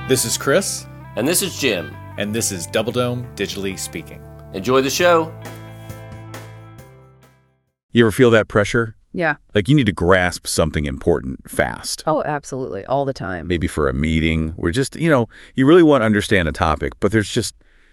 This is Chris. And this is Jim. And this is Double Dome Digitally Speaking. Enjoy the show. You ever feel that pressure? Yeah. Like you need to grasp something important fast. Oh, absolutely. All the time. Maybe for a meeting. We're just, you really want to understand a topic, but there's just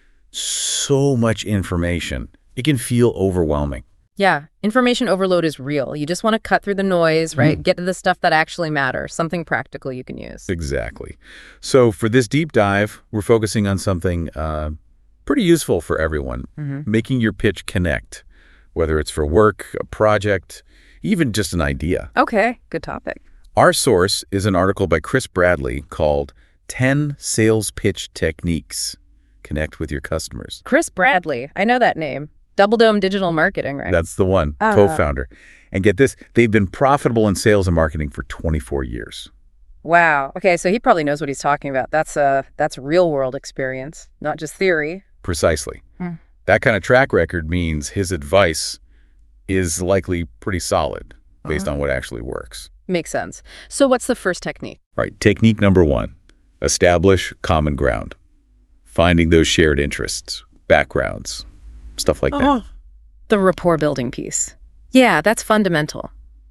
so much information. It can feel overwhelming. Yeah. Information overload is real. You just want to cut through the noise, right? Get to the stuff that actually matters, something practical you can use. Exactly. So for this deep dive, we're focusing on something pretty useful for everyone, making your pitch connect, whether it's for work, a project, even just an idea. Okay, good topic. Our source is an article by Chris Bradley called 10 Sales Pitch Techniques. Connect with your customers. Chris Bradley. I know that name. Double Dome Digital Marketing, right? That's the one, co-founder. And get this, they've been profitable in sales and marketing for 24 years. Wow. Okay, so he probably knows what he's talking about. That's real world experience, not just theory. Precisely. That kind of track record means his advice is likely pretty solid based on what actually works. Makes sense. So what's the first technique? All right, technique number 1, establish common ground. Finding those shared interests, backgrounds, stuff like that. The rapport building piece. Yeah, that's fundamental.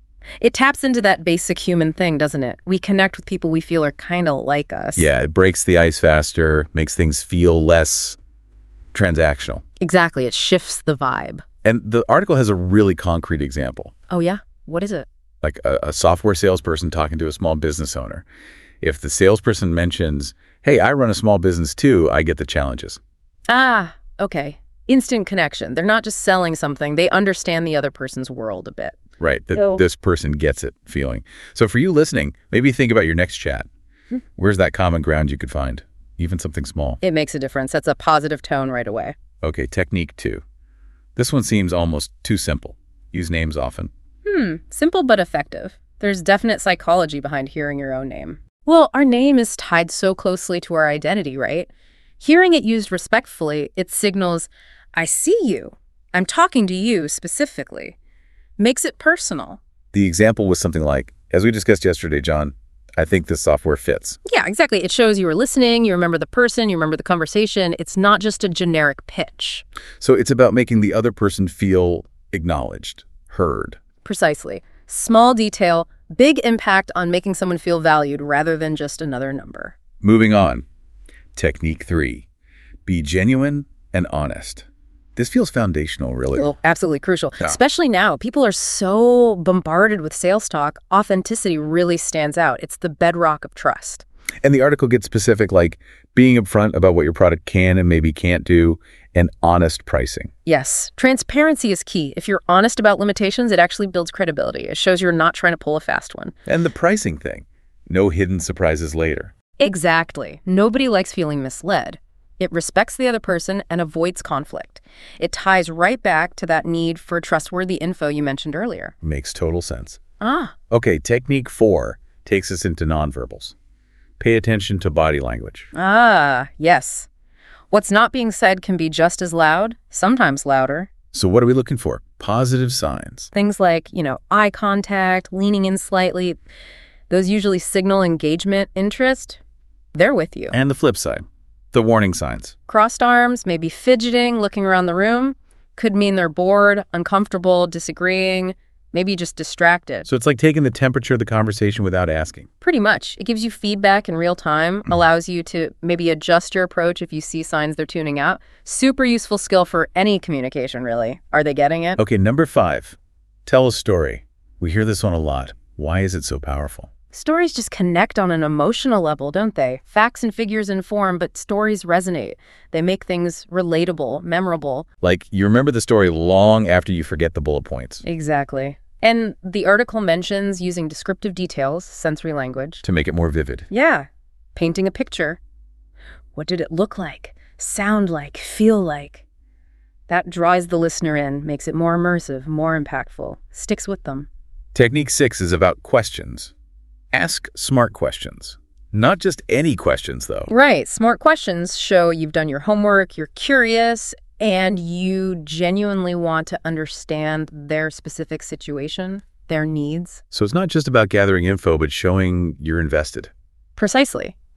It taps into that basic human thing, doesn't it? We connect with people we feel are kind of like us. Yeah, it breaks the ice faster, makes things feel less transactional. Exactly. It shifts the vibe. And the article has a really concrete example. Oh, yeah? What is it? Like a software salesperson talking to a small business owner. If the salesperson mentions, hey, I run a small business too, I get the challenges. Ah, okay. Instant connection. They're not just selling something. They understand the other person's world a bit. Right. This person gets it feeling. So for you listening, maybe think about your next chat. Where's that common ground you could find? Even something small. It makes a difference. That's a positive tone right away. Okay, technique 2. This one seems almost too simple. Use names often. Simple but effective. There's definite psychology behind hearing your own name. Well, our name is tied so closely to our identity, right? Hearing it used respectfully, it signals, I see you. I'm talking to you specifically. Makes it personal. The example was something like, as we discussed yesterday, John, I think this software fits. Yeah, exactly. It shows you were listening, you remember the person, you remember the conversation. It's not just a generic pitch. So it's about making the other person feel acknowledged, heard. Precisely. Small detail, big impact on making someone feel valued rather than just another number. Moving on. Technique 3. Be genuine and honest. This feels foundational, really. Well, absolutely crucial. Yeah. Especially now. People are so bombarded with sales talk. Authenticity really stands out. It's the bedrock of trust. And the article gets specific, like being upfront about what your product can and maybe can't do, and honest pricing. Yes. Transparency is key. If you're honest about limitations, it actually builds credibility. It shows you're not trying to pull a fast one. And the pricing thing. No hidden surprises later. Exactly. Nobody likes feeling misled. It respects the other person and avoids conflict. It ties right back to that need for trustworthy info you mentioned earlier. Makes total sense. Ah. Okay, technique 4 takes us into nonverbals. Pay attention to body language. Ah, yes. What's not being said can be just as loud, sometimes louder. So what are we looking for? Positive signs. Things like, eye contact, leaning in slightly. Those usually signal engagement, interest. They're with you. And the flip side, the warning signs. Crossed arms, maybe fidgeting, looking around the room. Could mean they're bored, uncomfortable, disagreeing, maybe just distracted. So it's like taking the temperature of the conversation without asking. Pretty much. It gives you feedback in real time, allows you to maybe adjust your approach if you see signs they're tuning out. Super useful skill for any communication, really. Are they getting it? Okay, number 5, tell a story. We hear this one a lot. Why is it so powerful? Stories just connect on an emotional level, don't they? Facts and figures inform, but stories resonate. They make things relatable, memorable. Like, you remember the story long after you forget the bullet points. Exactly. And the article mentions using descriptive details, sensory language. To make it more vivid. Yeah. Painting a picture. What did it look like? Sound like? Feel like? That draws the listener in, makes it more immersive, more impactful, sticks with them. Technique 6 is about questions. Ask smart questions. Not just any questions, though. Right. Smart questions show you've done your homework, you're curious, and you genuinely want to understand their specific situation, their needs. So it's not just about gathering info, but showing you're invested. Precisely.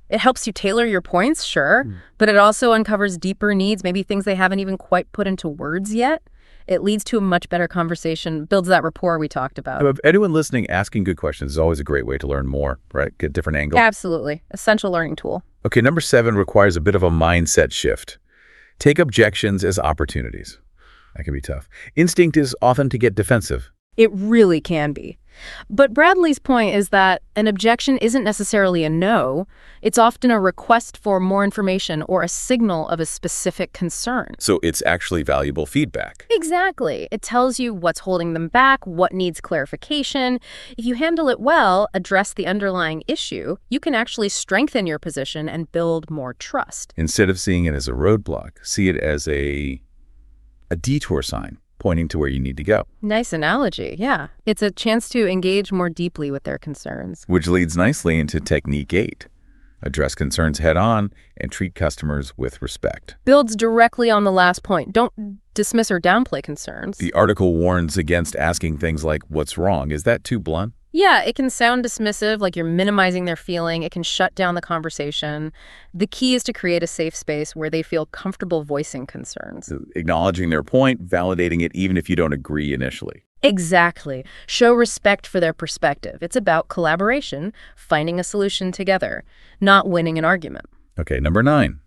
It helps you tailor your points, sure, but it also uncovers deeper needs, maybe things they haven't even quite put into words yet. It leads to a much better conversation, builds that rapport we talked about. If anyone listening, asking good questions is always a great way to learn more, right? Get different angles. Absolutely. Essential learning tool. Okay, number 7 requires a bit of a mindset shift. Take objections as opportunities. That can be tough. Instinct is often to get defensive. It really can be. But Bradley's point is that an objection isn't necessarily a no. It's often a request for more information or a signal of a specific concern. So it's actually valuable feedback. Exactly. It tells you what's holding them back, what needs clarification. If you handle it well, address the underlying issue, you can actually strengthen your position and build more trust. Instead of seeing it as a roadblock, see it as a detour sign pointing to where you need to go. Nice analogy, yeah. It's a chance to engage more deeply with their concerns. Which leads nicely into technique 8. Address concerns head on and treat customers with respect. Builds directly on the last point. Don't dismiss or downplay concerns. The article warns against asking things like, what's wrong? Is that too blunt? Yeah, it can sound dismissive, like you're minimizing their feeling. It can shut down the conversation. The key is to create a safe space where they feel comfortable voicing concerns. Acknowledging their point, validating it even if you don't agree initially. Exactly. Show respect for their perspective. It's about collaboration, finding a solution together, not winning an argument. Okay, number 9.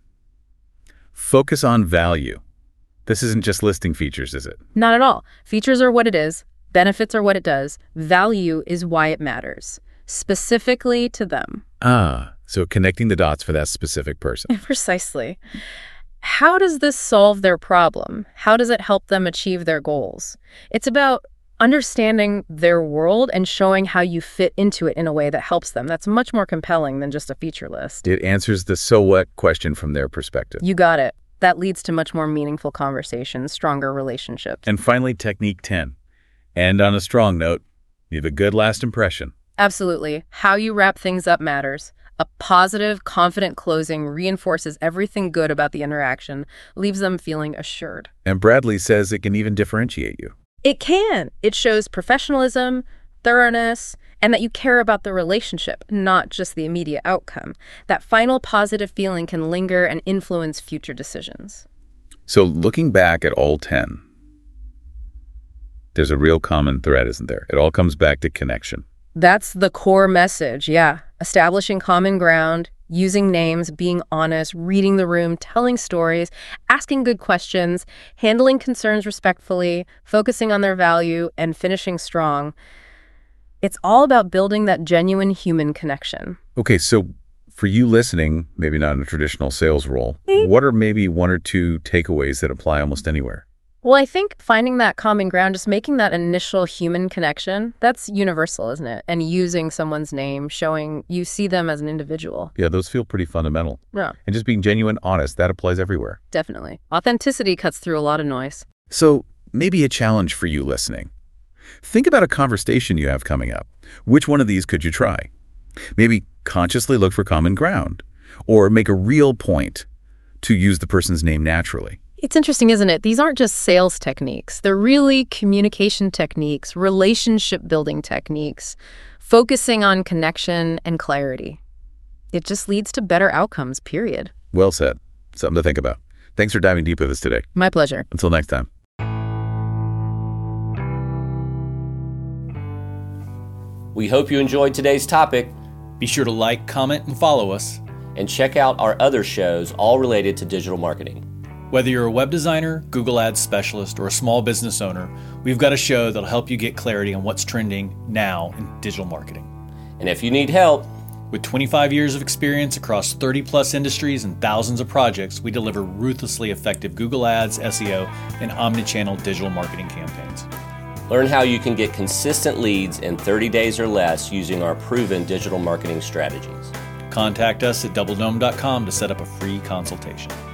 Focus on value. This isn't just listing features, is it? Not at all. Features are what it is. Benefits are what it does. Value is why it matters, specifically to them. So connecting the dots for that specific person. Precisely. How does this solve their problem? How does it help them achieve their goals? It's about understanding their world and showing how you fit into it in a way that helps them. That's much more compelling than just a feature list. It answers the so what question from their perspective. You got it. That leads to much more meaningful conversations, stronger relationships. And finally, technique 10. And on a strong note, leave a good last impression. Absolutely. How you wrap things up matters. A positive, confident closing reinforces everything good about the interaction, leaves them feeling assured. And Bradley says it can even differentiate you. It can. It shows professionalism, thoroughness, and that you care about the relationship, not just the immediate outcome. That final positive feeling can linger and influence future decisions. So looking back at all 10, there's a real common thread, isn't there? It all comes back to connection. That's the core message, yeah. Establishing common ground, using names, being honest, reading the room, telling stories, asking good questions, handling concerns respectfully, focusing on their value, and finishing strong. It's all about building that genuine human connection. Okay, so for you listening, maybe not in a traditional sales role, what are maybe 1 or 2 takeaways that apply almost anywhere? Well, I think finding that common ground, just making that initial human connection, that's universal, isn't it? And using someone's name, showing you see them as an individual. Yeah, those feel pretty fundamental. Yeah, And just being genuine, honest, that applies everywhere. definitely. Authenticity cuts through a lot of noise. So maybe a challenge for you listening. Think about a conversation you have coming up. Which one of these could you try? Maybe consciously look for common ground, or make a real point to use the person's name naturally. It's interesting, isn't it? These aren't just sales techniques. They're really communication techniques, relationship building techniques, focusing on connection and clarity. It just leads to better outcomes, period. Well said. Something to think about. Thanks for diving deep with us today. My pleasure. Until next time. We hope you enjoyed today's topic, Be sure to like, comment, and follow us. and check out our other shows all related to digital marketing. Whether you're a web designer, Google Ads specialist, or a small business owner, we've got a show that'll help you get clarity on what's trending now in digital marketing. And if you need help, With 25 years of experience across 30-plus industries and thousands of projects, we deliver ruthlessly effective Google Ads, SEO, and omnichannel digital marketing campaigns. learn how you can get consistent leads in 30 days or less using our proven digital marketing strategies. Contact us at doubledome.com to set up a free consultation.